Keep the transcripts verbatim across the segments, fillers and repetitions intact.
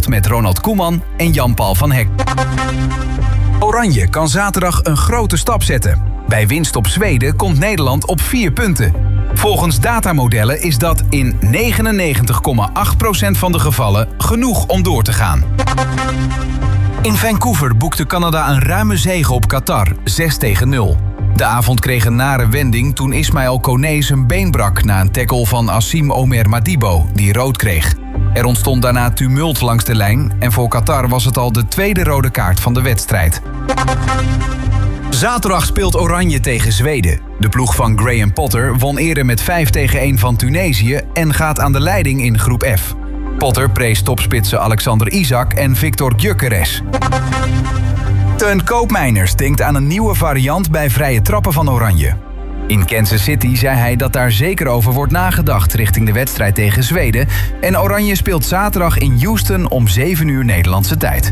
Nacht met Ronald Koeman en Jan-Paul van Hek. Oranje kan zaterdag een grote stap zetten. Bij winst op Zweden komt Nederland op vier punten. Volgens datamodellen is dat in negenennegentig komma acht procent van de gevallen genoeg om door te gaan. In Vancouver boekte Canada een ruime zege op Qatar, zes tegen nul. De avond kreeg een nare wending toen Ismaël Koné zijn been brak na een tackle van Assim Omer Madibo, die rood kreeg. Er ontstond daarna tumult langs de lijn en voor Qatar was het al de tweede rode kaart van de wedstrijd. Zaterdag speelt Oranje tegen Zweden. De ploeg van Graham Potter won eerder met vijf tegen één van Tunesië en gaat aan de leiding in groep F. Potter prees topspitsen Alexander Isak en Victor Gyökeres. Teun Koopmeiners denkt aan een nieuwe variant bij vrije trappen van Oranje. In Kansas City zei hij dat daar zeker over wordt nagedacht richting de wedstrijd tegen Zweden. En Oranje speelt zaterdag in Houston om zeven uur Nederlandse tijd.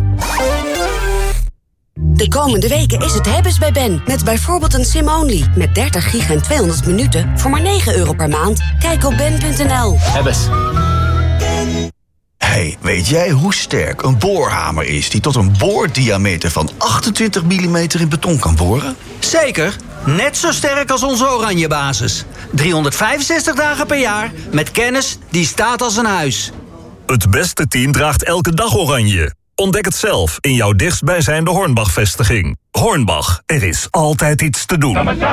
De komende weken is het hebben's bij Ben. Met bijvoorbeeld een sim-only. Met dertig gig en tweehonderd minuten voor maar negen euro per maand. Kijk op ben punt n l. Hebbes. Hey, weet jij hoe sterk een boorhamer is die tot een boordiameter van achtentwintig millimeter in beton kan boren? Zeker. Net zo sterk als onze Oranje basis. driehonderdvijfenzestig dagen per jaar met kennis die staat als een huis. Het beste team draagt elke dag Oranje. Ontdek het zelf in jouw dichtstbijzijnde Hornbach-vestiging. Hornbach, er is altijd iets te doen.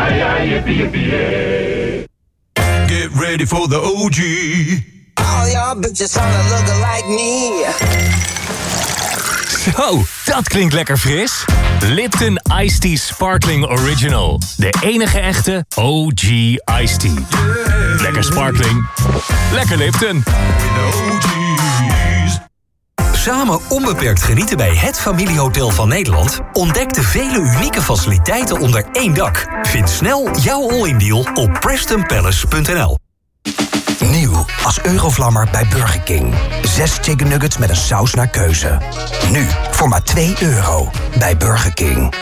Get ready for the O G. All y'all bitches wanna look like me. Zo, dat klinkt lekker fris. Lipton Iced Tea Sparkling Original. De enige echte O G Iced Tea. Lekker sparkling. Lekker Lipton. Samen onbeperkt genieten bij het familiehotel van Nederland? Ontdek de vele unieke faciliteiten onder één dak. Vind snel jouw all-in deal op preston palace punt n l. Nieuw als Eurovlammer bij Burger King. Zes chicken nuggets met een saus naar keuze. Nu voor maar twee euro bij Burger King.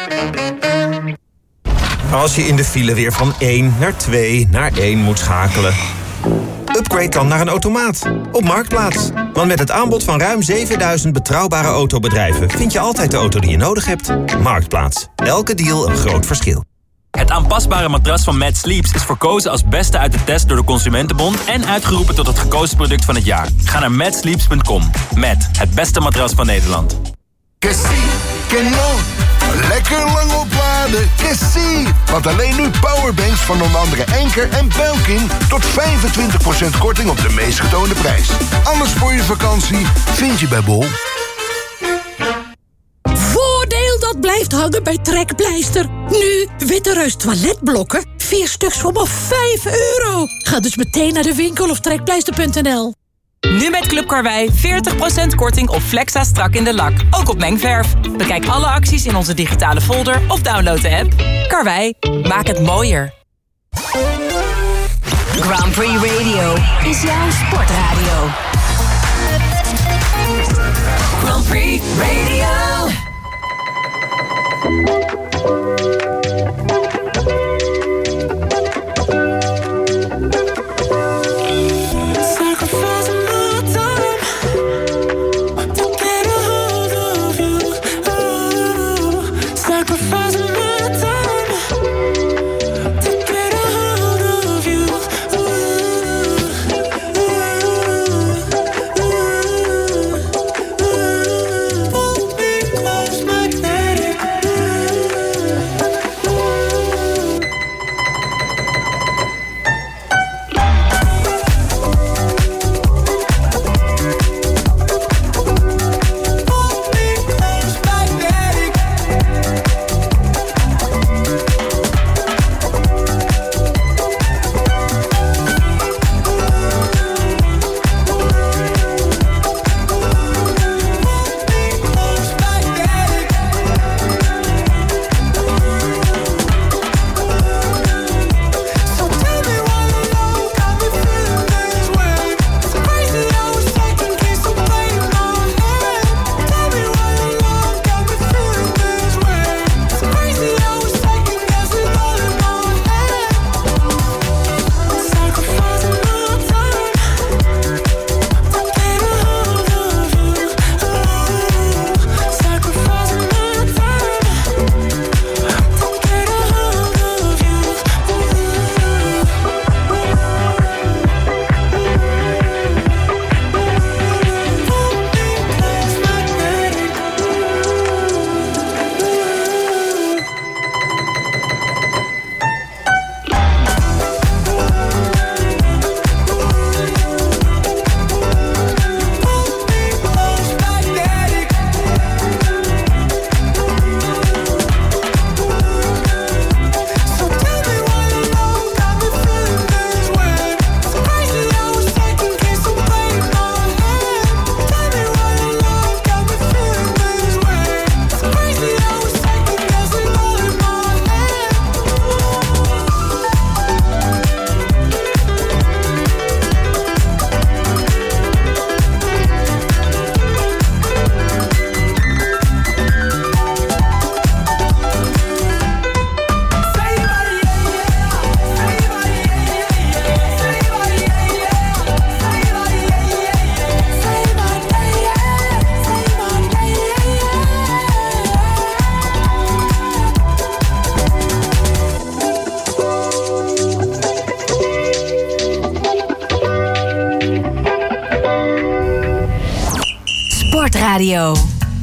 Als je in de file weer van één naar twee naar één moet schakelen, upgrade dan naar een automaat op Marktplaats. Want met het aanbod van ruim zevenduizend betrouwbare autobedrijven vind je altijd de auto die je nodig hebt. Marktplaats. Elke deal een groot verschil. Het aanpasbare matras van Mad Sleeps is verkozen als beste uit de test door de Consumentenbond en uitgeroepen tot het gekozen product van het jaar. Ga naar mad sleeps punt com. Met het beste matras van Nederland. Que sí, que no. Lekker lang opladen, que sí. Want alleen nu powerbanks van onder andere Enker en Belkin tot vijfentwintig procent korting op de meest getoonde prijs. Alles voor je vakantie vind je bij Bol. Voordeel dat blijft hangen bij Trekpleister. Nu Witte Reus toiletblokken. Vier stuks voor maar vijf euro. Ga dus meteen naar de winkel of trekpleister punt n l. Nu met Club Karwei veertig procent korting op Flexa strak in de lak. Ook op mengverf. Bekijk alle acties in onze digitale folder of download de app. Karwei, maak het mooier. Grand Prix Radio is jouw sportradio. Grand Prix Radio. Sportradio.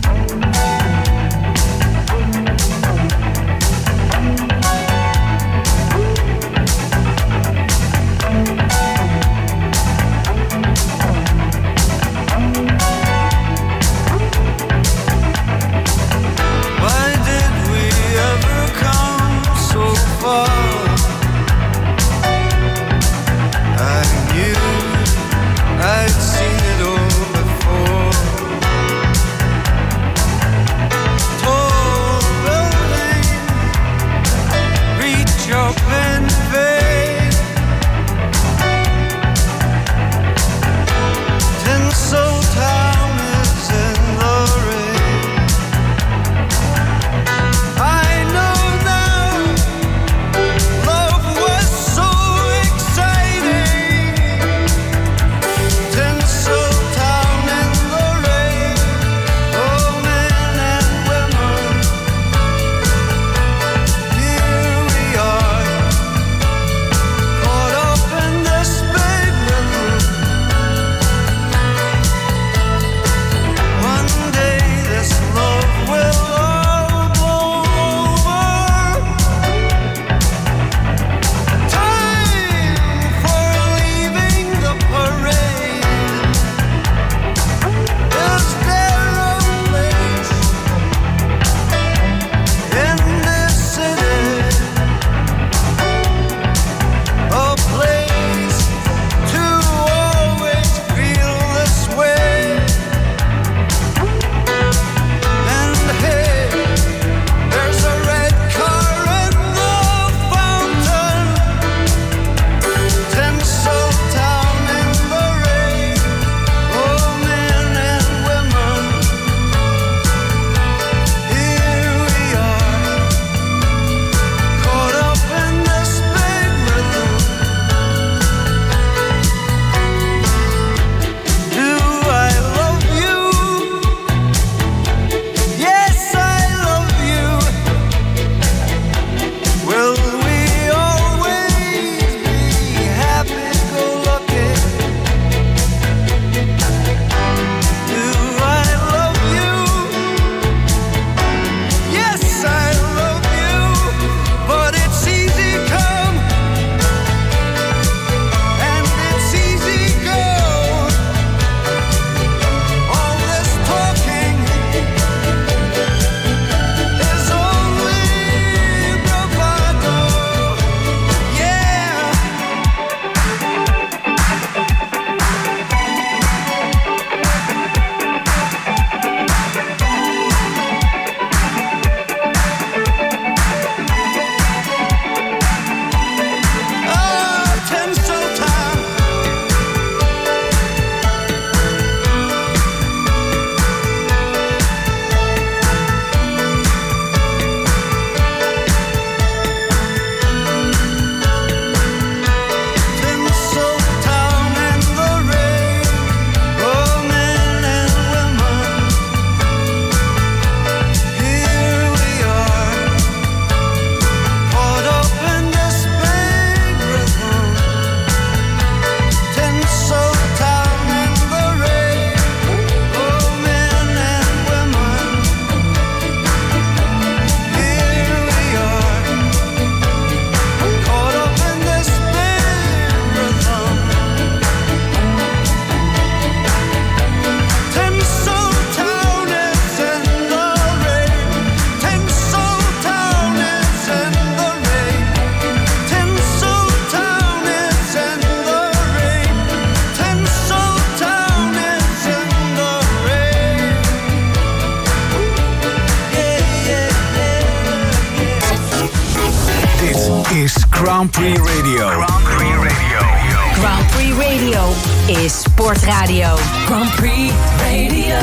Grand Prix Radio. Grand Prix Radio. Grand Prix Radio is Sportradio. Grand Prix Radio.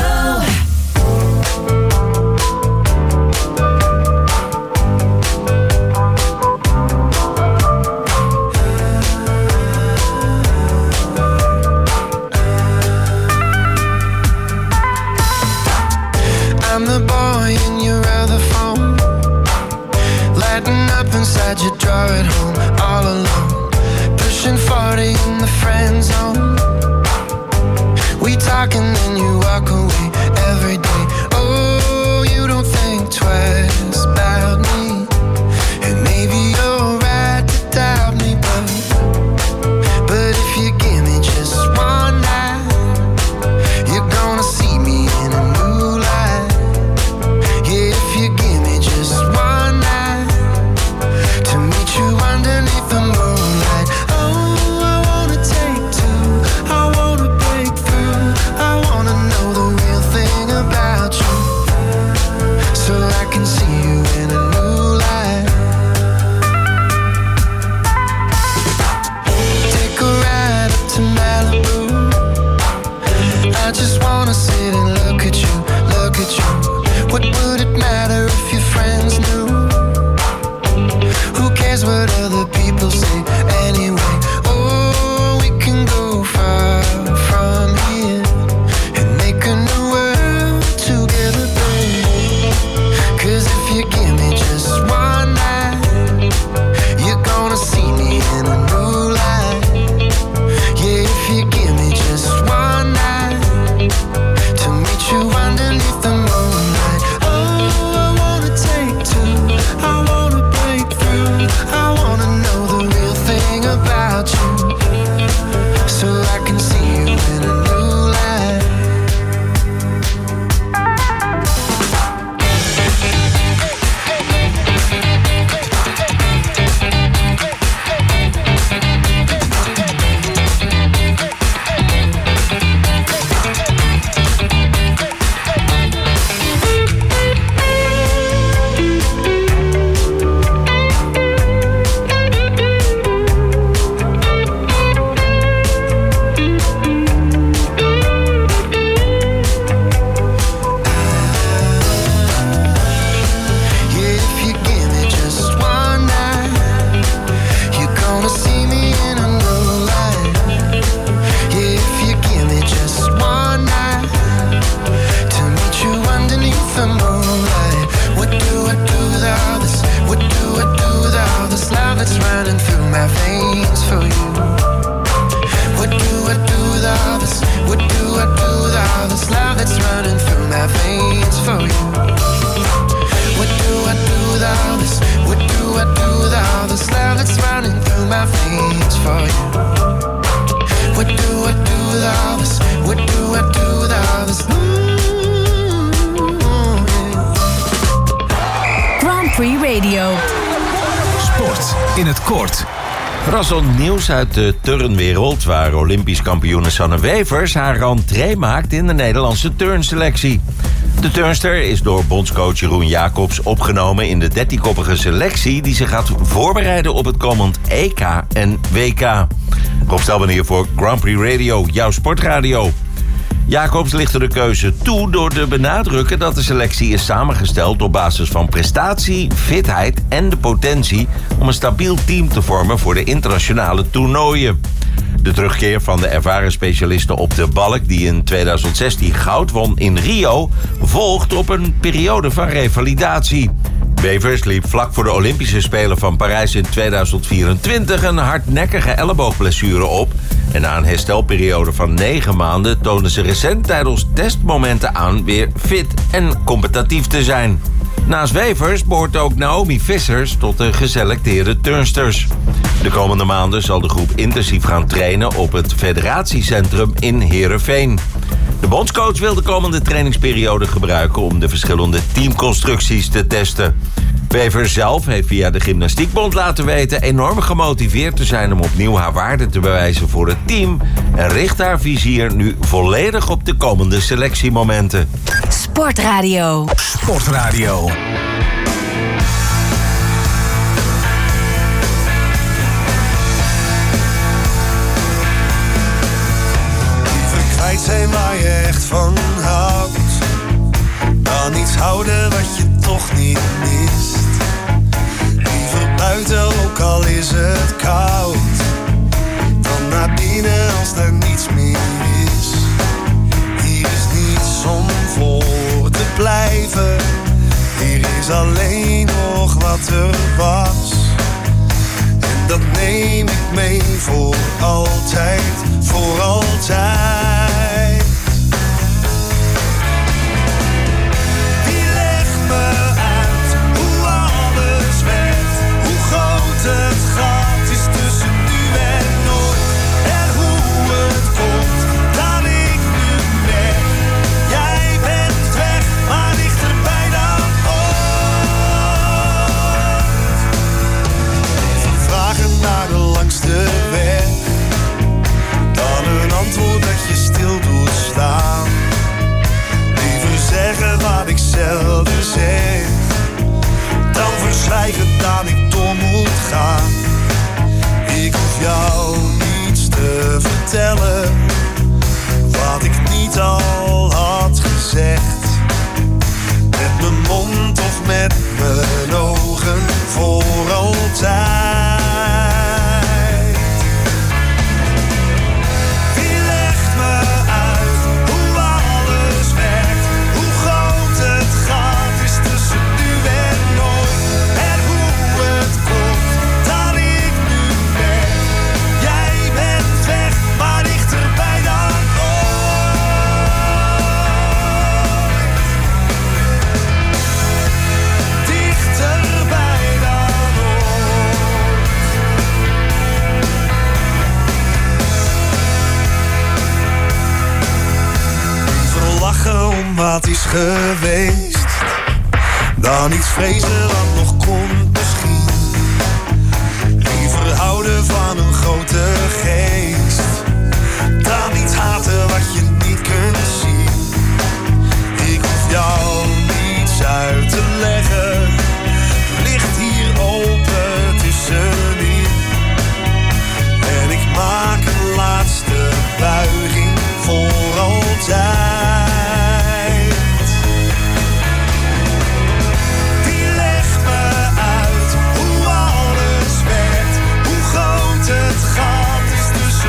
I'm the boy in your other phone, lighting up inside your drawer at home, all alone, pushing forty in the friend zone. We talk and then you walk away. Free Radio. Sport in het kort. Verrassend nieuws uit de turnwereld, waar Olympisch kampioene Sanne Wevers haar rentree maakt in de Nederlandse turnselectie. De turnster is door bondscoach Jeroen Jacobs opgenomen in de dertienkoppige selectie die zich gaat voorbereiden op het komend E K en W K. Rob Stelman hier voor Grand Prix Radio, jouw sportradio. Jacobs lichtte de keuze toe door te benadrukken dat de selectie is samengesteld op basis van prestatie, fitheid en de potentie om een stabiel team te vormen voor de internationale toernooien. De terugkeer van de ervaren specialisten op de balk die in tweeduizend zestien goud won in Rio volgt op een periode van revalidatie. Wevers liep vlak voor de Olympische Spelen van Parijs in tweeduizend vierentwintig een hardnekkige elleboogblessure op. En na een herstelperiode van negen maanden toonde ze recent tijdens testmomenten aan weer fit en competitief te zijn. Naast Wevers behoort ook Naomi Vissers tot de geselecteerde turnsters. De komende maanden zal de groep intensief gaan trainen op het federatiecentrum in Heerenveen. De bondscoach wil de komende trainingsperiode gebruiken om de verschillende teamconstructies te testen. Wevers zelf heeft via de Gymnastiekbond laten weten enorm gemotiveerd te zijn om opnieuw haar waarde te bewijzen voor het team en richt haar vizier nu volledig op de komende selectiemomenten. Sportradio. Sportradio. Kwijt zijn waar je echt van houdt, dan iets houden wat je toch niet mist. Liever buiten, ook al is het koud, dan naar binnen als er niets meer is. Hier is niets om voor te blijven, hier is alleen nog wat er was. En dat neem ik mee voor altijd, voor altijd. Het gat is tussen nu en nooit. En hoe het komt dat ik nu ben. Jij bent weg, maar dichterbij dan ooit. Liever vragen naar de langste weg dan een antwoord dat je stil doet staan. Liever zeggen wat ik zelden zeg dan verzwijgen dat ik door moet gaan. Ik hoef jou niets te vertellen wat ik niet al had gezegd. Met mijn mond of met mijn ogen voor altijd. Wie legt me uit hoe alles werkt, hoe groot het gat is tussen nu en nooit. En hoe het komt dat ik nu ben. Jij bent weg, maar dichterbij dan ooit. Dichterbij dan ooit. Liever lachen om wat is geweest dan iets vrezen wat nog komt misschien. Liever houden van een grote geest dan iets haten wat je niet kunt zien. Ik hoef jou niets uit te leggen, ligt hier open tussenin. En ik maak een laatste buiging voor altijd. Het gat is tussen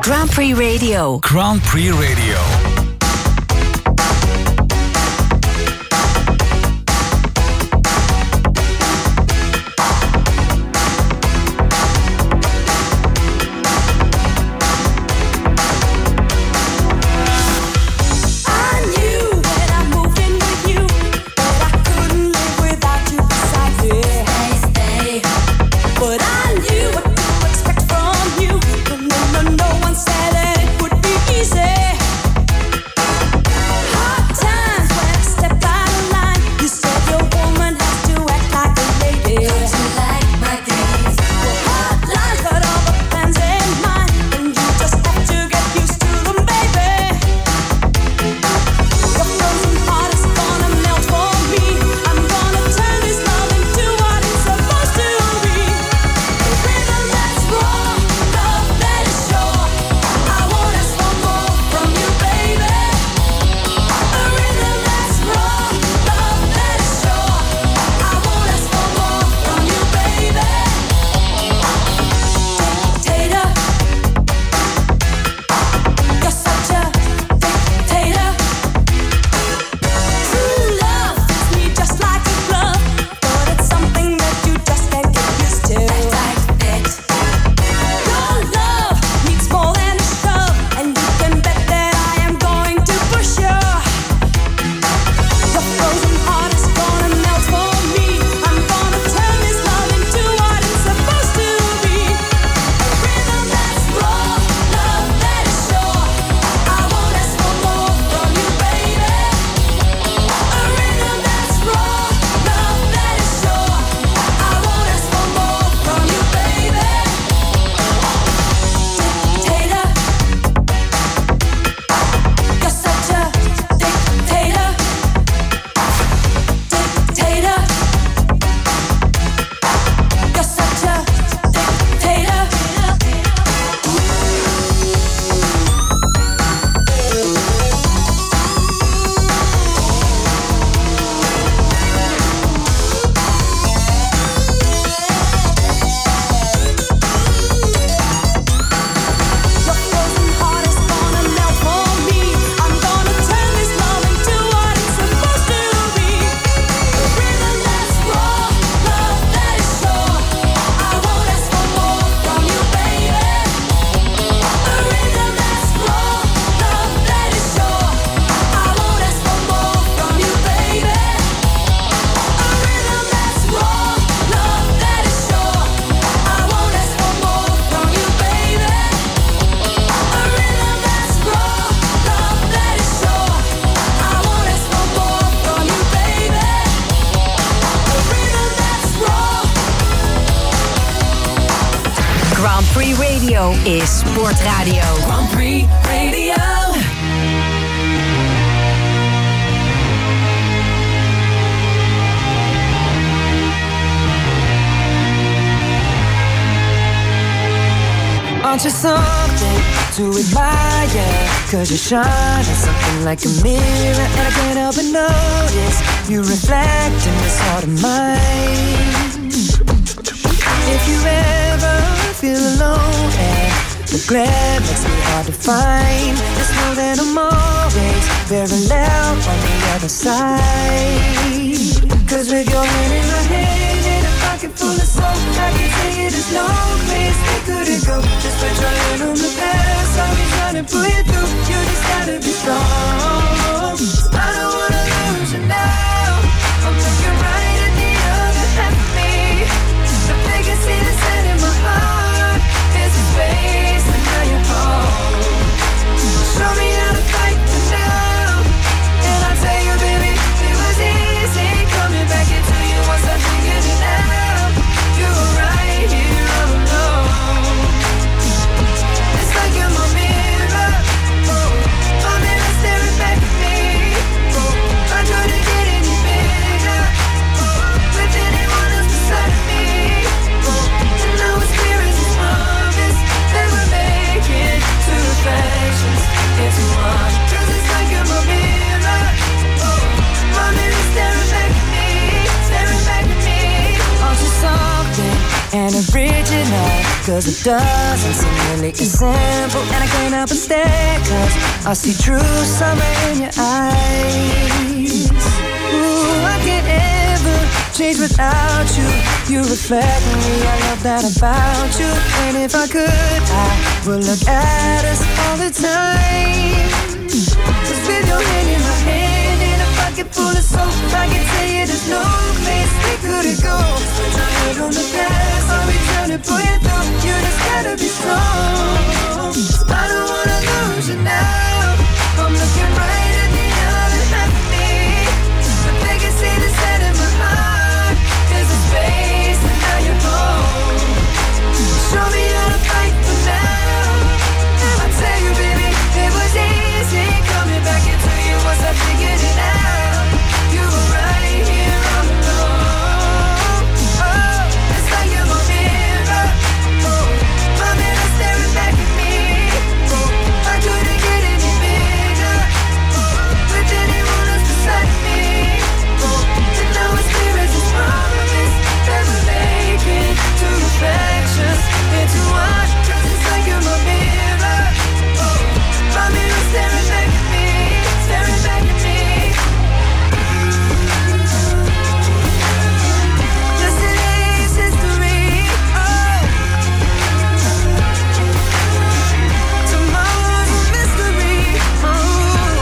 Grand Prix Radio. Grand Prix Radio. Is Sportradio. Grand Prix Radio. Aren't you something to admire? Cause you shine something like a mirror, and I can't help but notice you reflect in this heart of mine. If you ever feel alone and the glare makes me hard to find, just know that I'm always parallel on the other side. Cause with your hand in my hand and a pocket full of soap, I can tell you there's no place we couldn't go. Just put your hand on the past, I'll be trying to pull you through. You just gotta be strong. I don't wanna lose you now. I'm looking right at the other half of me. The biggest see the set in my heart is a space, and now you're home. Show me how to fight for now, and I'll tell you, baby, it was easy coming back into you once I figured it out. You were right here all alone. It's like you're my mirror, oh, my mirror staring back at me. Oh, I couldn't get any bigger, oh, with anyone else beside of me. It's one, cause it's like you're my mirror. Oh, my mirror staring back at me, staring back at me. Aren't you something and original? Cause it doesn't seem really as simple. And I can't help but stare, cause I see true summer in your eyes. Ooh, I can't ever change without you. You reflect me, I love that about you. And if I could, I would look at us all the time. Just with your hand in my hand, in a pocket full of soap, I can tell you there's no place we couldn't go. Put your head on the gas, I'll be trying to pull you through. You just gotta be strong. I don't wanna lose you now. I'm looking right at the other half of me, but they can see the set in my heart. There's a space and now you're home. Show me how to fight for now. I tell you, baby, it was easy coming back into you once I figured it out. You were right here all along. Oh, it's like you're my mirror. Oh, my mirror staring back at me. Oh, I couldn't get any bigger. Oh, with anyone else beside me. Oh, and now it's clear as this promise that we're making two reflections into one. 'Cause it's like you're my mirror. Oh, my mirror staring back at me, staring back at me. Yesterday's history. Oh, tomorrow's a mystery. Oh,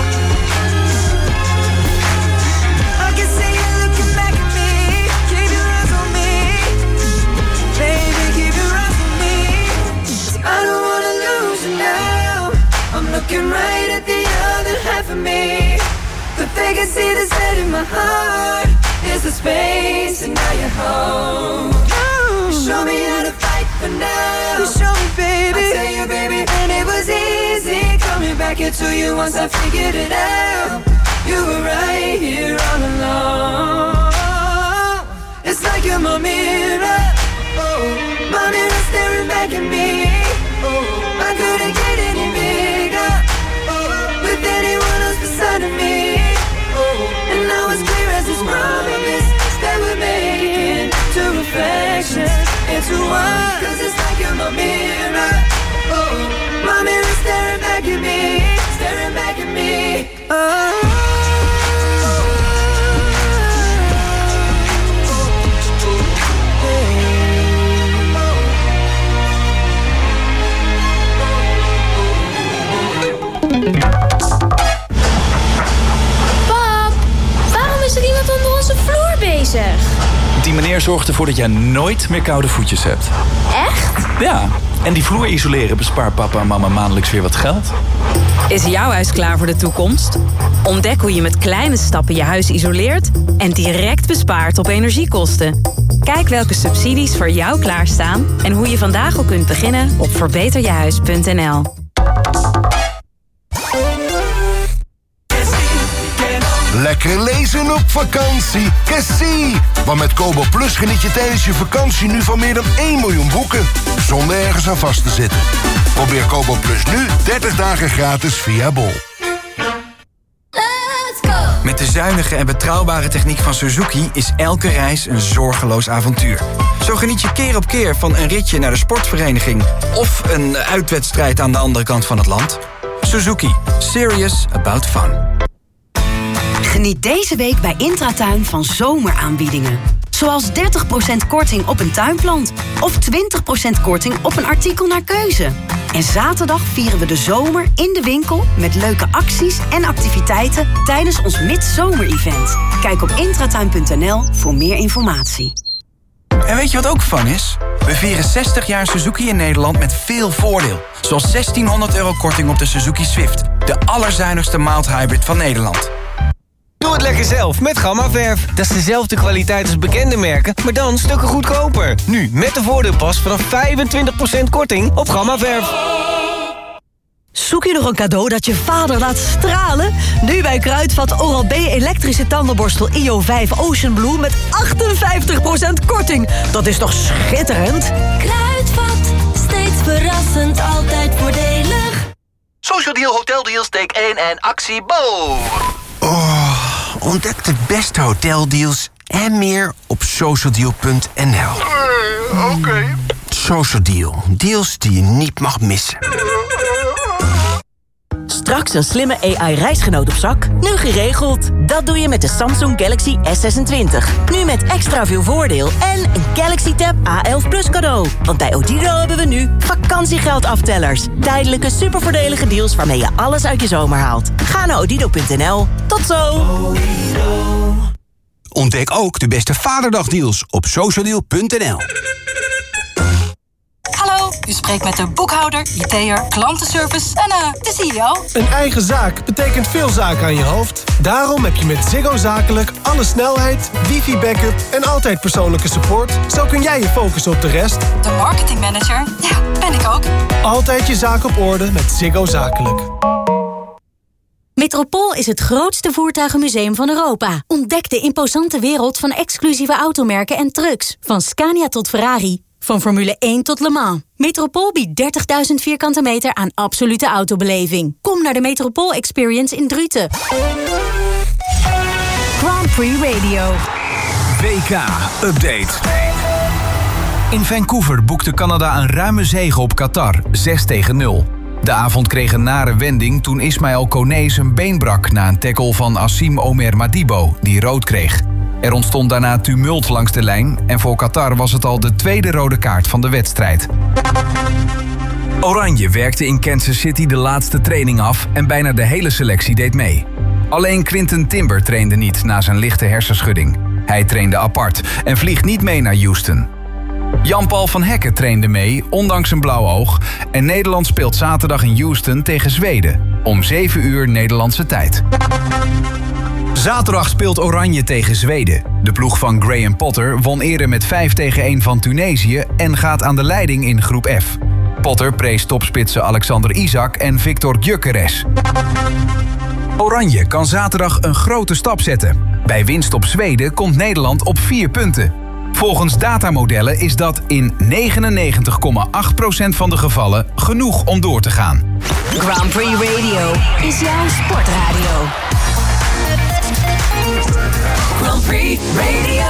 I can see you looking back at me. Keep your eyes on me, baby. Keep your eyes on me. 'Cause I don't wanna lose you now. I'm looking right at the other half of me, but they can see the set in my heart. Is the space and now you're home. You show me how to fight for now. You show me, baby. I tell you, baby, and it was easy coming back into you once I figured it out. You were right here all along. It's like you're my mirror. Oh, my mirror staring back at me. Oh, I couldn't get any bigger. Oh, with anyone else beside of me. Oh, and now it's clear as this promise that we're making two reflections into one. 'Cause it's like you're my mirror. Oh, my mirror staring back at me, staring back at me. Oh. Pap, waarom is er iemand onder onze vloer bezig? Die meneer zorgt ervoor dat jij nooit meer koude voetjes hebt. Echt? Ja, en die vloer isoleren bespaart papa en mama maandelijks weer wat geld. Is jouw huis klaar voor de toekomst? Ontdek hoe je met kleine stappen je huis isoleert en direct bespaart op energiekosten. Kijk welke subsidies voor jou klaarstaan en hoe je vandaag al kunt beginnen op verbeter je huis punt n l. Lekker lezen op vakantie. Cassie! Want met Kobo Plus geniet je tijdens je vakantie nu van meer dan één miljoen boeken. Zonder ergens aan vast te zitten. Probeer Kobo Plus nu dertig dagen gratis via Bol. Met de zuinige en betrouwbare techniek van Suzuki is elke reis een zorgeloos avontuur. Zo geniet je keer op keer van een ritje naar de sportvereniging of een uitwedstrijd aan de andere kant van het land. Suzuki. Serious about fun. Geniet deze week bij Intratuin van zomeraanbiedingen. Zoals dertig procent korting op een tuinplant. Of twintig procent korting op een artikel naar keuze. En zaterdag vieren we de zomer in de winkel met leuke acties en activiteiten tijdens ons midzomer-event. Kijk op intratuin punt n l voor meer informatie. En weet je wat ook fun is? We vieren zestig jaar Suzuki in Nederland met veel voordeel. Zoals zestienhonderd euro korting op de Suzuki Swift. De allerzuinigste mild hybrid van Nederland. Doe het lekker zelf met Gamma-verf. Dat is dezelfde kwaliteit als bekende merken, maar dan stukken goedkoper. Nu met de voordeelpas vanaf vijfentwintig procent korting op Gamma-verf. Zoek je nog een cadeau dat je vader laat stralen? Nu bij Kruidvat Oral-B elektrische tandenborstel I O vijf Ocean Blue met achtenvijftig procent korting. Dat is toch schitterend? Kruidvat, steeds verrassend, altijd voordelig. Social Deal, Hotel Deals, take één en actie Bo. Oh, ontdek de beste hoteldeals en meer op socialdeal punt n l. Uh, Oké. Okay. Socialdeal. Deals die je niet mag missen. Straks een slimme A I-reisgenoot op zak? Nu geregeld. Dat doe je met de Samsung Galaxy S zesentwintig. Nu met extra veel voordeel en een Galaxy Tab A elf Plus cadeau. Want bij Odido hebben we nu vakantiegeldaftellers. Tijdelijke supervoordelige deals waarmee je alles uit je zomer haalt. Ga naar odido punt n l. Tot zo! Ontdek ook de beste Vaderdagdeals op socialdeal punt n l. Hallo, u spreekt met de boekhouder, I T'er, klantenservice en uh, de C E O. Een eigen zaak betekent veel zaken aan je hoofd. Daarom heb je met Ziggo Zakelijk alle snelheid, wifi-backup en altijd persoonlijke support. Zo kun jij je focussen op de rest. De marketingmanager, ja, ben ik ook. Altijd je zaak op orde met Ziggo Zakelijk. Metropool is het grootste voertuigenmuseum van Europa. Ontdek de imposante wereld van exclusieve automerken en trucks. Van Scania tot Ferrari. Van Formule één tot Le Mans. Metropool biedt dertigduizend vierkante meter aan absolute autobeleving. Kom naar de Metropool Experience in Druten. Grand Prix Radio. W K-update. In Vancouver boekte Canada een ruime zege op Qatar, zes tegen nul. De avond kreeg een nare wending toen Ismaël Koné zijn been brak na een tackle van Assim Omer Madibo, die rood kreeg. Er ontstond daarna tumult langs de lijn en voor Qatar was het al de tweede rode kaart van de wedstrijd. Oranje werkte in Kansas City de laatste training af en bijna de hele selectie deed mee. Alleen Quinton Timber trainde niet na zijn lichte hersenschudding. Hij trainde apart en vliegt niet mee naar Houston. Jan-Paul van Hekken trainde mee, ondanks een blauw oog. En Nederland speelt zaterdag in Houston tegen Zweden. Om zeven uur Nederlandse tijd. Zaterdag speelt Oranje tegen Zweden. De ploeg van Graham Potter won eerder met vijf tegen één van Tunesië en gaat aan de leiding in groep F. Potter prees topspitsen Alexander Isak en Victor Gyökeres. Oranje kan zaterdag een grote stap zetten. Bij winst op Zweden komt Nederland op vier punten. Volgens datamodellen is dat in negenennegentig komma acht procent van de gevallen genoeg om door te gaan. Grand Prix Radio is jouw sportradio. Grand Prix Radio.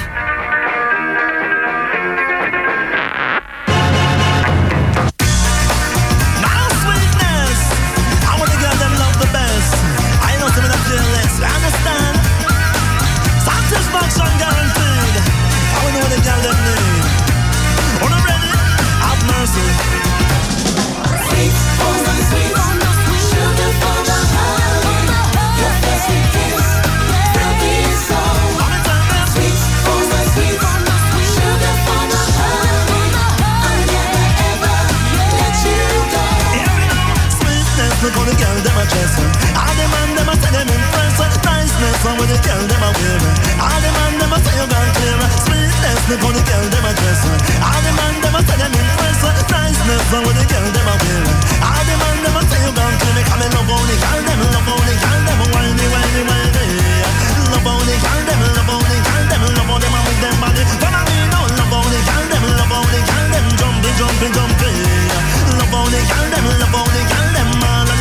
Look how the girl them a dress. All the man them a say them impress. Niceness on with the girl them a wear. All the man them a say you gone clear. Sweetness, look how the girl them a dress. All the man them a say them impress. Niceness on with the girl them a wear. All the man them a say you gone clear. Come and love how the girl them, love how the girl them whiny, whiny, whiny. Love how the girl them, love how the girl them, love how them a with them body. Follow me now, love how the girl them, love how the girl them jumping, jumping, jumping. Love how the girl them, love how the girl them.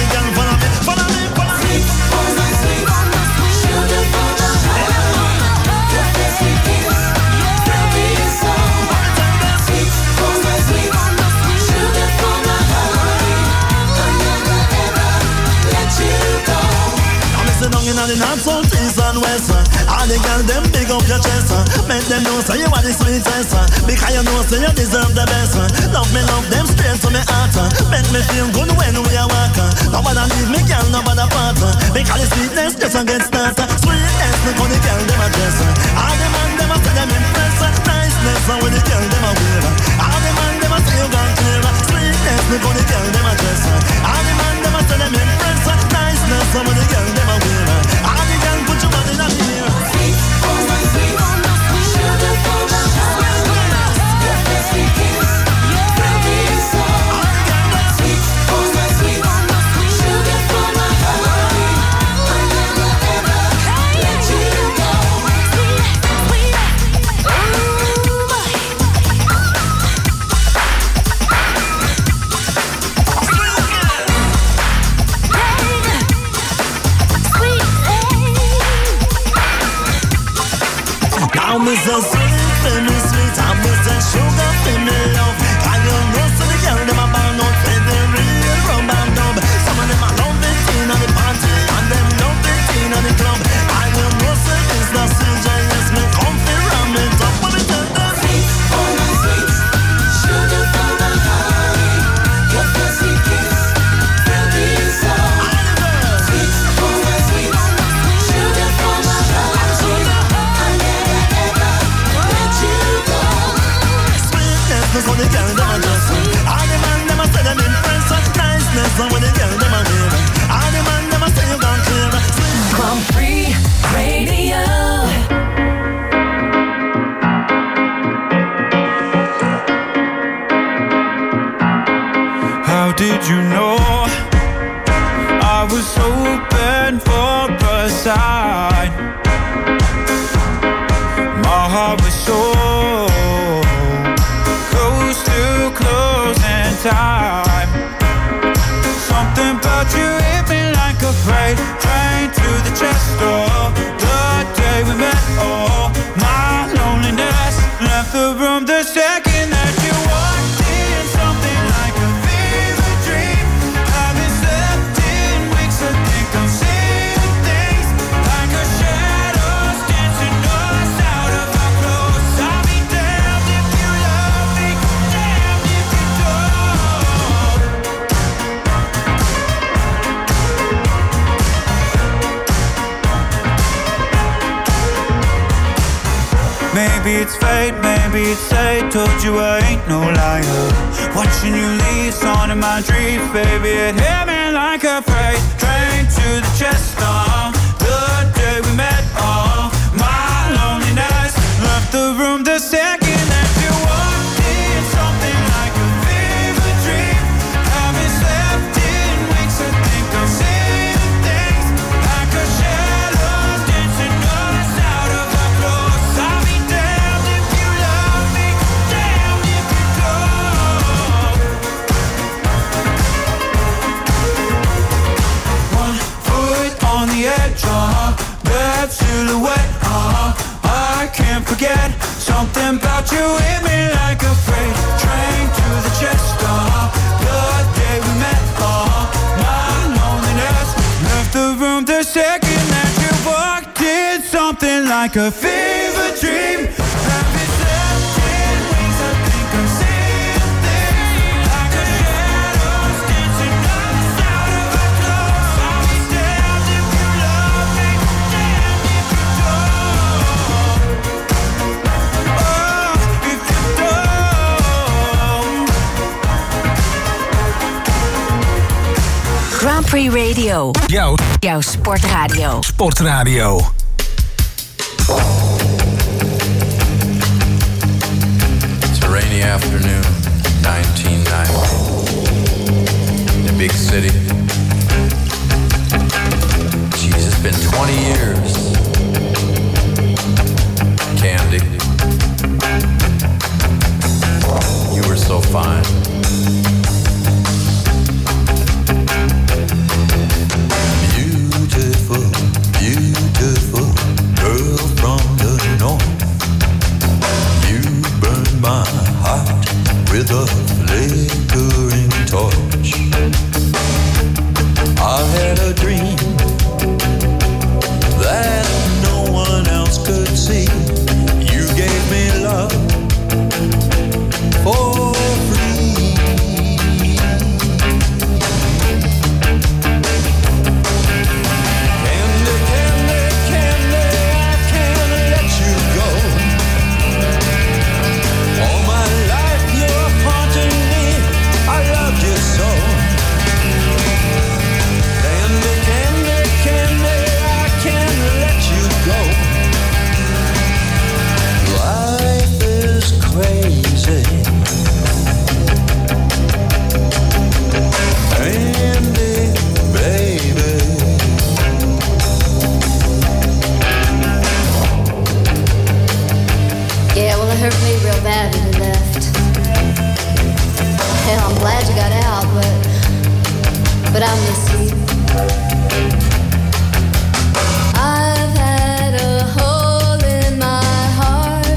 In the north, south, east and west. All the girls, them big up your chest. Make them know say you are the sweetest. Because you know say you deserve the best. Love me, love them straight to me heart. Make me feel good when we are walking. Nobody leave me, girl, nobody part. Because the sweetness just a get started. Sweetness, look how the girl, them a dress. All the man, them a say them impress. Niceness, how the girl, them a wear. All the man, them a say you gone clear. Sweetness, look how the girl, them a dress. All the man, them a say them impress. Niceness, how the girl, them a wear. All the girl, put your body in the mirror. Sweet, oh my sweet, sugar for my heart. Your best we kiss, your baby song. Sweet, oh my sweet, sugar for my heart. I'll never ever let you go. Sweet, me so sweet, feel me sweet. I me say sugar, feel me love. Can you know so the girl them a bang out for the real rum and dub. Some of them a love it in on the party, and them love it in on the club. Can you know so it's the C J S me come fi ram it up on the tender. Sweet for my sweet, sugar for my honey. Your pussy kiss, feel me so. Sweet for my sweet, sugar for my honey. I never ever let you go. Sweetness when the girl them a just all the man them a say them impressed. Such niceness when the girl them a give. All the man them a say you gone clear. Grand Prix Radio. How did you know I was hoping for a sign? My heart was so close to closing time. Something about you hit me like a freight train to the chest door. The day we met, oh, my loneliness left the room the second that you walked in. Something like a fever dream. Haven't slept in weeks, I think I'm seeing things like a shadows dancing us out of our clothes. I'll be damned if you love me, damned if you don't. Maybe it's fate, maybe it's fate. Told you I ain't no liar. Watching you leave, on in my dreams, baby. It hit me like a freight train to the chest. Oh, the day we met. Oh, my loneliness left the room the second that you walked in. Something like a fever dream. Haven't slept in weeks. I think I'm seeing things like a shadow dancing us out of our clothes. I'll be damned if you love me, damned if you don't. One foot on the edge, uh, that silhouette, uh, I can't forget. Something about you hit me like a freight train to the chest, uh, the day we met, uh, my loneliness left the room the second that you walked in. Something like a fever dream. Haven't slept in weeks, I think I'm seeing things like a shadows dancing us out of our clothes. I'll be damned if you love me, damned if you don't. Oh, if you don't. Grand Prix Radio. Jouw, Jouw sportradio. sportradio. It's a rainy afternoon, nineteen ninety. In a big city. Jeez, it's been twenty years. Candy. You were so fine. Beautiful, beautiful girl from the north. You burned my heart with a flickering torch. I had a dream that no one else could see. You gave me love for free. Candy, candy, candy, I can't let you go. All my life you're haunting me, I love you so. Candy, candy, candy, I can't let you go. Life is crazy. Candy, baby. Yeah, well, it hurt me real bad when you left. Hell, I'm glad you got out, but but I miss you. I've had a hole in my heart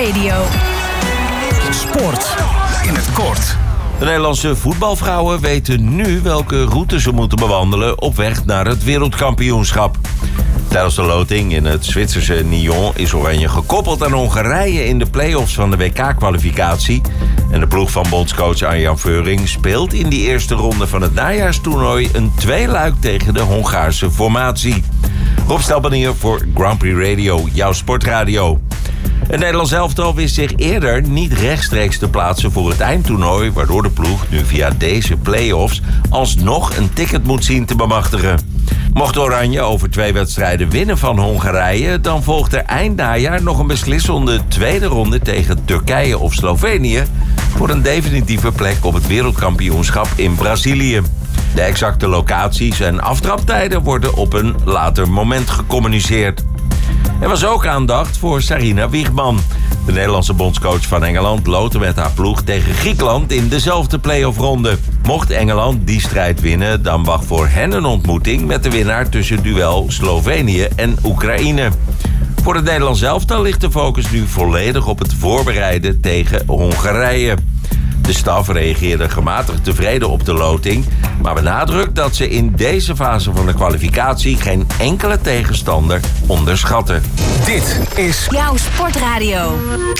Radio. Sport in het kort. De Nederlandse voetbalvrouwen weten nu welke route ze moeten bewandelen op weg naar het wereldkampioenschap. Tijdens de loting in het Zwitserse Nyon is Oranje gekoppeld aan Hongarije in de play-offs van de W K-kwalificatie. En de ploeg van bondscoach Arjan Veuring speelt in die eerste ronde van het najaarstoernooi een tweeluik tegen de Hongaarse formatie. Rob Stelbanier voor Grand Prix Radio, jouw sportradio. Het Nederlands elftal wist zich eerder niet rechtstreeks te plaatsen voor het eindtoernooi, waardoor de ploeg nu via deze play-offs alsnog een ticket moet zien te bemachtigen. Mocht Oranje over twee wedstrijden winnen van Hongarije, dan volgt er eind najaar nog een beslissende tweede ronde tegen Turkije of Slovenië voor een definitieve plek op het wereldkampioenschap in Brazilië. De exacte locaties en aftraptijden worden op een later moment gecommuniceerd. Er was ook aandacht voor Sarina Wiegman. De Nederlandse bondscoach van Engeland loodde met haar ploeg tegen Griekenland in dezelfde play-off-ronde. Mocht Engeland die strijd winnen, dan wacht voor hen een ontmoeting met de winnaar tussen duel Slovenië en Oekraïne. Voor het Nederlands elftal ligt de focus nu volledig op het voorbereiden tegen Hongarije. De staf reageerde gematigd tevreden op de loting, maar benadrukt dat ze in deze fase van de kwalificatie geen enkele tegenstander onderschatten. Dit is jouw sportradio.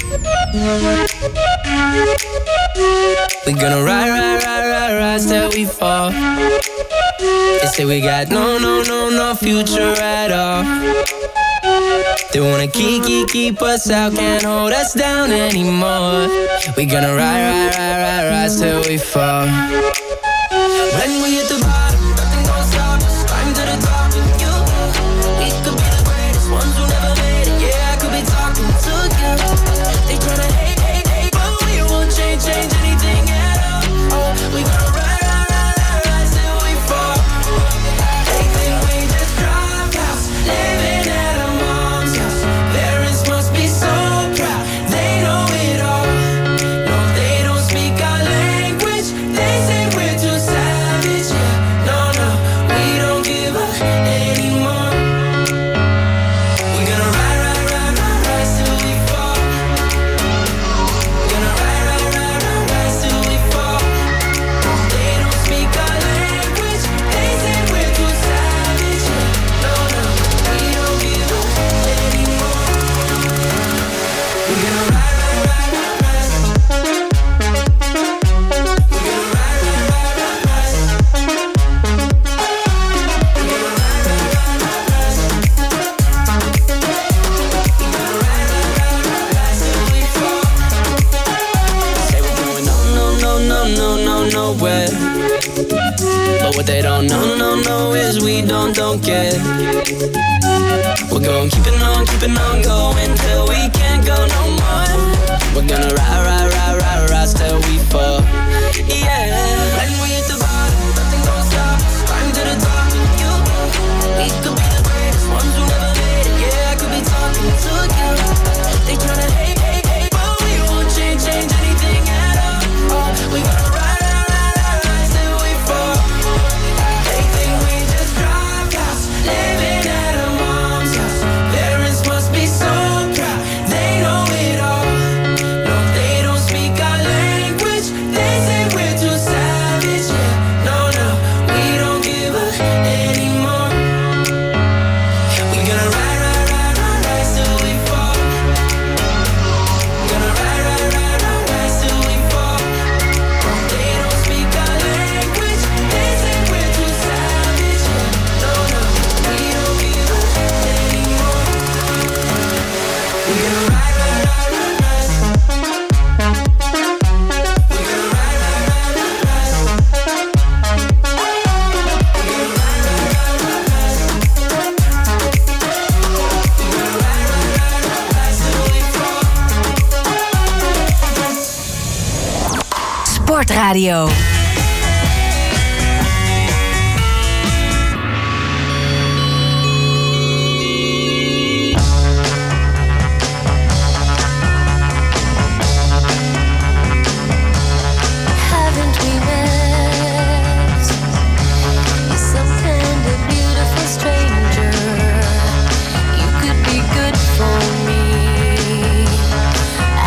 We're gonna ride, ride, ride, ride, ride till we fall. They say we got no, no, no, no future at all. They wanna keep, keep, keep us out, can't hold us down anymore. We gonna ride, ride, ride, ride, ride till we fall. When we hit the bottom, nothing gon' stop us. Climb to the top with you. We could be the greatest ones who never made it. Yeah, I could be talking to you. They tryna hate, hate, hate, but we won't change, change anything at all. Oh, we gonna ride, ride, ride, ride, ride till we fall. They think we just drive house, living at a mom's house. Parents must be so proud, they know it all. No, they don't speak our language. They say we're too savage. Yeah, no, no, we don't give up anymore. We're gonna ride, ride, ride, ride, ride till we fall. We're gonna ride, ride, ride, ride, ride till we fall. They don't speak our language. They say we're too savage. Yeah, no, no, we don't give up anymore. We're gonna ride, ride, ride, ride, ride. We're gonna ride, ride, ride, ride, ride. Say we're going no, no, no, no, no, no, nowhere. But what they don't know, no, no, is we don't, don't care. We're going keeping on, keeping on going till we can't go no more. We're gonna ride, ride, ride, ride, ride till we fall. Yeah. When we hit the bottom, nothing gon' stop us. Climb to the top with you. We could be the greatest ones who never made it. Yeah, I could be talking to you. They tryna hate, hate, hate, but we won't change, change anything at all. Oh, we gonna ride, ride, ride, ride, ride till we fall. They think we just drive house, living at a mom's house. Parents must be so proud, they know it all. No, they don't speak our language. They say we're too savage. Yeah, no, no, we don't give up anymore. We gonna ride, ride, ride, ride, ride till we fall. Gonna ride, ride, ride, ride, ride till we fall. They don't speak our language. They say we're too savage. Yeah, no, no, we don't give up anymore. We gonna ride, ride, ride, ride, ride. We gonna ride, ride, ride, ride, ride. We gonna ride, ride, ride, ride, ride. We gonna ride, ride, ride, ride, ride till we fall. Sportradio. Haven't we met? You're some kind of beautiful stranger. You could be good for me.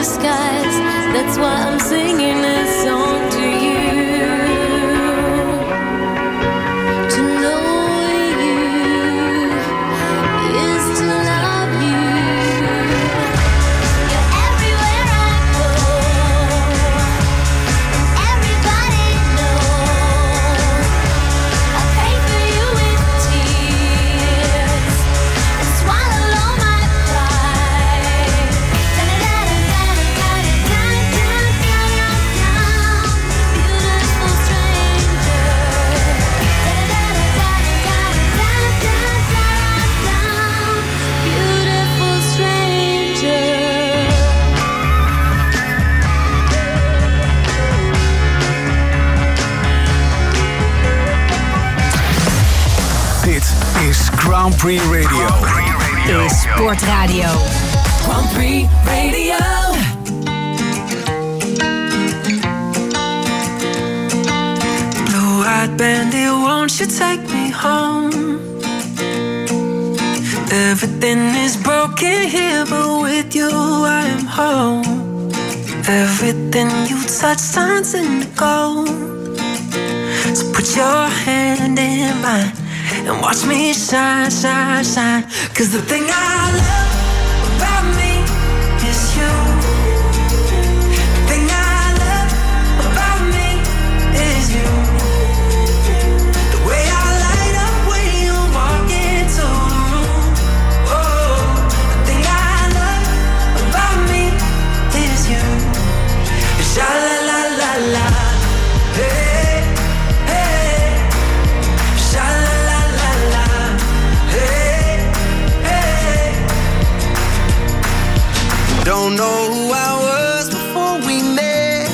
skies. That's why I'm singing this song to you. To know you is to love you. You're everywhere I go. Everybody knows I pray for you with tears and swallow all my pride. Beautiful stranger. Beautiful stranger. Dit is Grand Prix Radio. Is Sportradio. Grand Prix Radio. Blue-eyed bandit, won't you take me home? Everything is broken here, but with you I am home. Everything you touch turns into gold. So put your hand in mine and watch me shine, shine, shine. Cause the thing I love about me is you. The thing I love about me is you. The way I light up when you walk into the room. Oh, the thing I love about me is you. Sha la la la la. Hey, hey. Sha la la la la. Hey, hey. Don't know who I was before we met.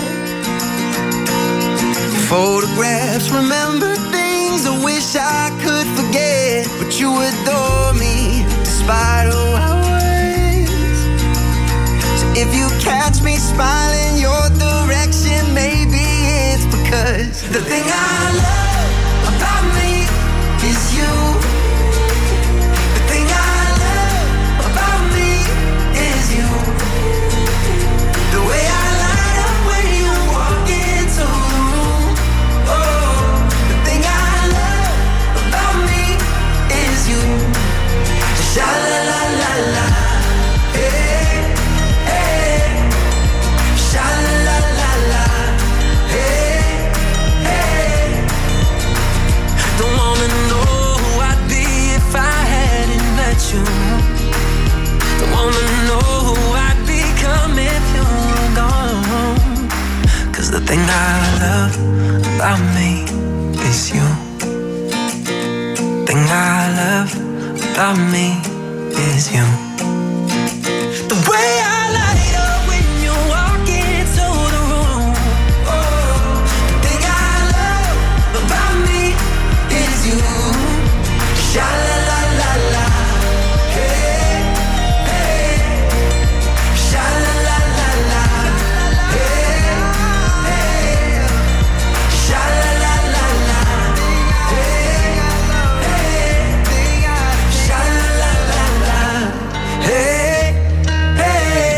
Photographs, remember things I wish I could forget. But you adore me despite who I was. So if you catch me smiling your direction, maybe it's because The thing I love about me is you. The thing I love about me is you. The way I light up when you walk into the room. Oh, the thing I love about me is you. Sha la la la la. Hey, hey. Sha la la la la. Hey, hey. Don't wanna know who I'd be if I hadn't met you. Don't wanna know who I'd become if you were gone. Cause the thing I love about me is you. Thing I love about me is you. The way I light up when you walk into the room. Oh, the thing I love about me is you. Sha la la la la. Hey, hey. Sha la la la la. Hey, hey. Sha la la la la. Hey, hey. Sha la la la la. Hey, hey.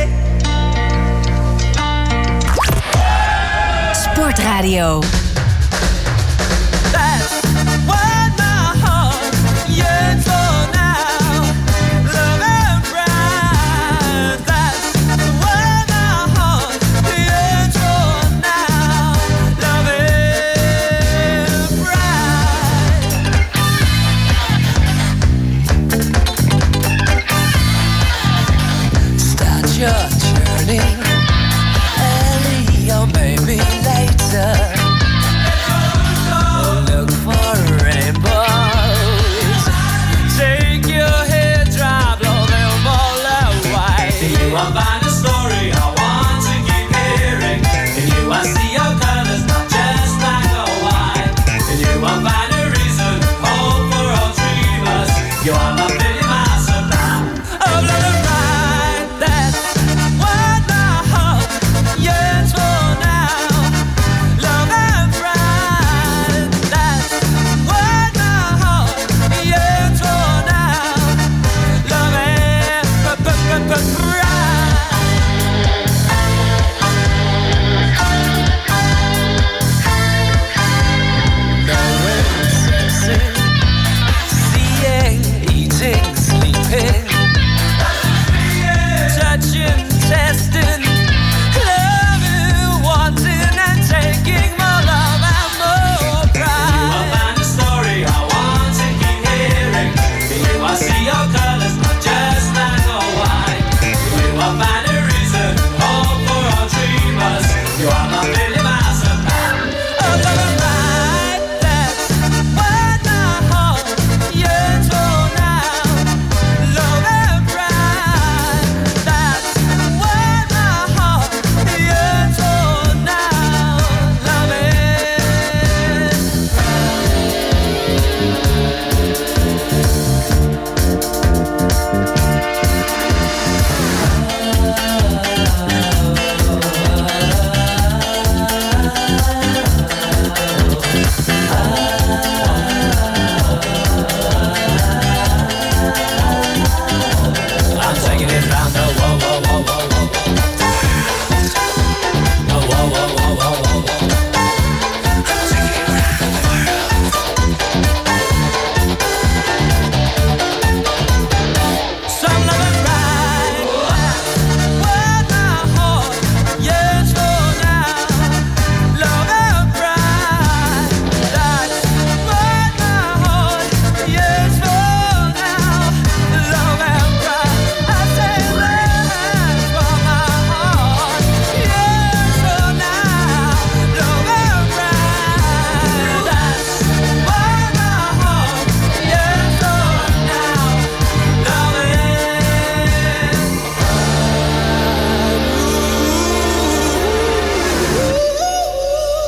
Sportradio. That's what my heart yearns for now. Love and pride. That's what my heart yearns for now. Love and pride. Start your journey early or maybe later.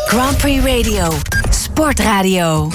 Grand Prix Radio. Sportradio.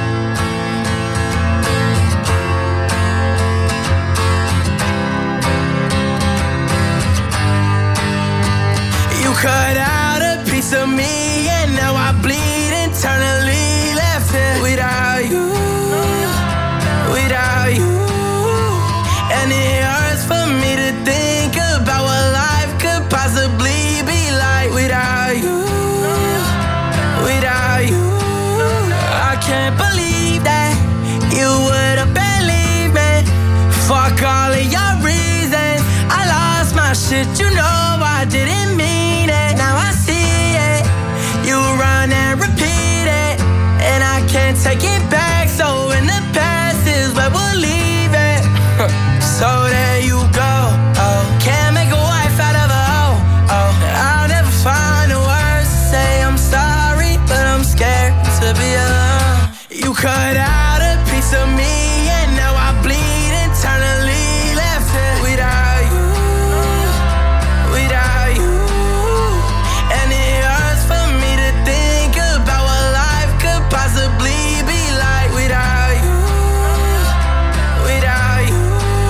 You cut out a piece of me and now I bleed internally. Left it without you, without you. And it hurts for me to think about what life could possibly be like without you, without you. I can't believe that you would have believed me. Fuck all of your reasons. I lost my shit, you know I didn't mean it. Now I see it. You run and repeat it, and I can't take it back. So in the past is where we'll leave it. So there you go. Oh, can't make a wife out of a hoe. Oh, I'll never find the words to say I'm sorry, but I'm scared to be alone. You cut out a piece of me, and now I bleed internally. Left it without you, without you. And it hurts for me to think about what life could possibly be like without you, without you.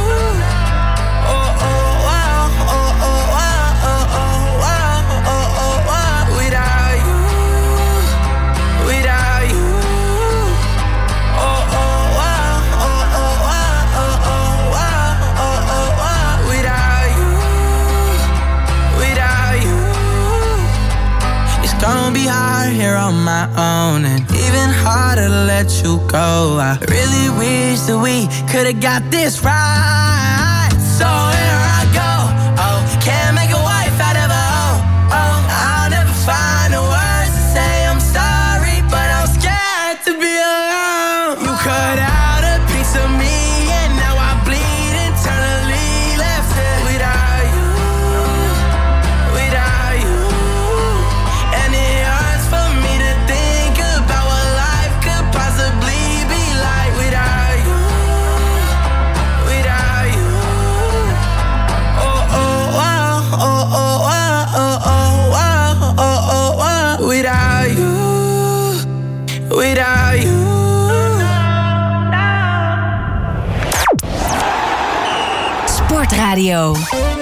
Oh, oh, wow, oh, oh, wow, oh, oh, wow, oh, oh, wow. Without you, without you. Oh, oh, wow, oh, oh, wow, oh, oh, wow, oh, oh, wow. Without you, without you. It's gonna be hard here on my own, and even harder to let you go. I really wish that we could've got this right. So here I go. Oh, can't make a wife out of a hoe. Oh, I'll never find the words to say I'm sorry, but I'm scared to be alone. You cut out a piece of me, and now I bleed internally. Left it without you, without you. And it hurts for me to think about what life could possibly be like without you, without you. Oh, oh, wow, oh, oh, wow, oh, oh, wow, oh, oh, wow. Without you, without you. Sportradio.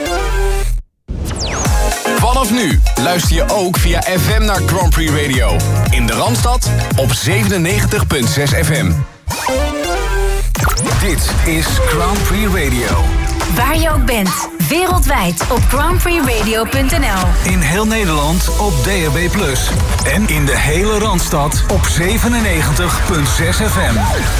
Vanaf nu luister je ook via F M naar Grand Prix Radio. In de Randstad op zevenennegentig komma zes F M. Dit is Grand Prix Radio. Waar je ook bent, wereldwijd op grand prix radio punt n l. In heel Nederland op D A B plus. En in de hele Randstad op zevenennegentig komma zes F M.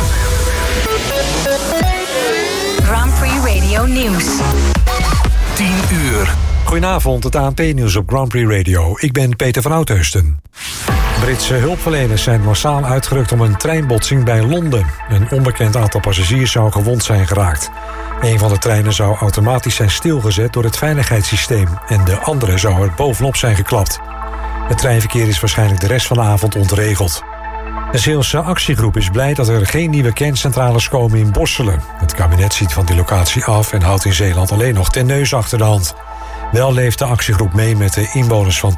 Grand Prix Radio Nieuws. tien uur. Goedenavond, het A N P-nieuws op Grand Prix Radio. Ik ben Peter van Oudheusden. Britse hulpverleners zijn massaal uitgerukt om een treinbotsing bij Londen. Een onbekend aantal passagiers zou gewond zijn geraakt. Een van de treinen zou automatisch zijn stilgezet door het veiligheidssysteem en de andere zou er bovenop zijn geklapt. Het treinverkeer is waarschijnlijk de rest van de avond ontregeld. De Zeeuwse actiegroep is blij dat er geen nieuwe kerncentrales komen in Borselen. Het kabinet ziet van die locatie af en houdt in Zeeland alleen nog Terneuzen achter de hand. Wel leeft de actiegroep mee met de inwoners van